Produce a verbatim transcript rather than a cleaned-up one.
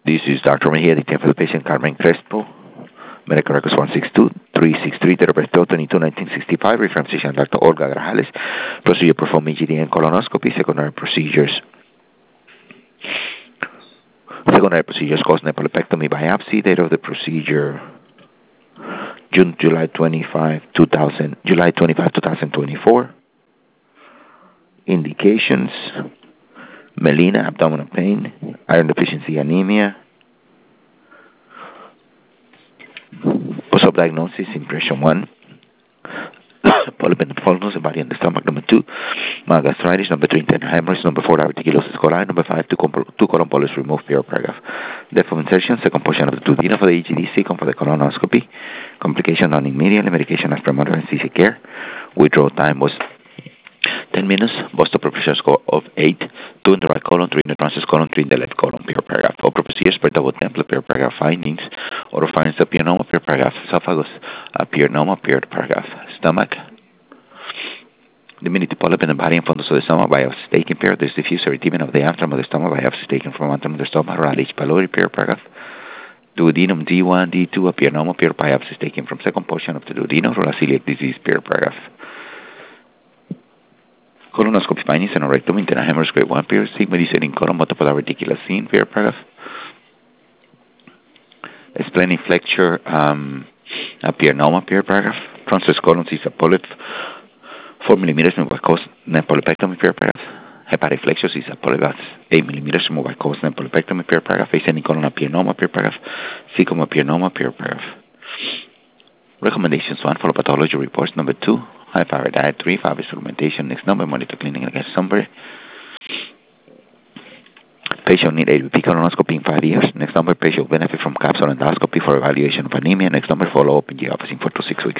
This is Doctor Mejia, detained for the patient Carmen Crespo. Medical records one six two, three six three, date of birth twenty-two nineteen sixty-five, reference physician Doctor Olga Grajales. Procedure performed E G D and colonoscopy. Secondary procedures. Secondary procedures cause nephrolipectomy biopsy. Date of the procedure June, July twenty-fifth, two thousand, July twenty-fifth, twenty twenty-four. Indications: melena, abdominal pain, iron deficiency anemia. Post-op diagnosis: impression one, polyp in the funnels, a body in the stomach. Number two, mild gastritis. Number three, internal hemorrhage. Number four, diverticulosis coli. Number five, two, two colon polyps removed, pure paragraph. Depth of insertion, second portion of the duodenum for the E G D, second for the colonoscopy. Complication non immediately. Medication as per mother and C C care. Withdrawal time was ten minutes. Boston preparation score of eight. two in the right colon, three in the transverse colon, three in the left colon, pure paragraph. Open procedures per double template, pure paragraph findings. Oral findings, appearanoma, pure paragraph. Esophagus, appearanoma, pure paragraph. Stomach, diminutive polyp in the body and fundus of the stomach, biopsy taken, pure. There's diffuse erythema of the antrum of the stomach, biopsy taken from antrum of the stomach, oral H. pylori, pure paragraph. Duodenum D one, D two, appearanoma, pure. Biopsy taken from second portion of the duodenum, oral celiac disease, pure paragraph. Colonoscopy findings and rectum, internal hemorrhage grade one, pure. Sigma descending colon, multiple diverticular scene, pure paragraph. Splenic flexure, um, appearanoma, pure paragraph. Transverse colon, is a polyp, four millimeters, removed by cause polypectomy, pure paragraph. Hepatic flexure, is a polyp, eight millimeters, removed by cause polypectomy, pure paragraph. Ascending colon, appearanoma, pure paragraph. Cecum, appearanoma, pure paragraph. Recommendations: one, follow pathology reports. Number two, high fiber diet. Three, five supplementation. Next number, monitor cleaning against sunburn. Patient need A B P colonoscopy in five years. Next number, patient benefit from capsule endoscopy for evaluation of anemia. Next number, follow up in the office in four to six weeks.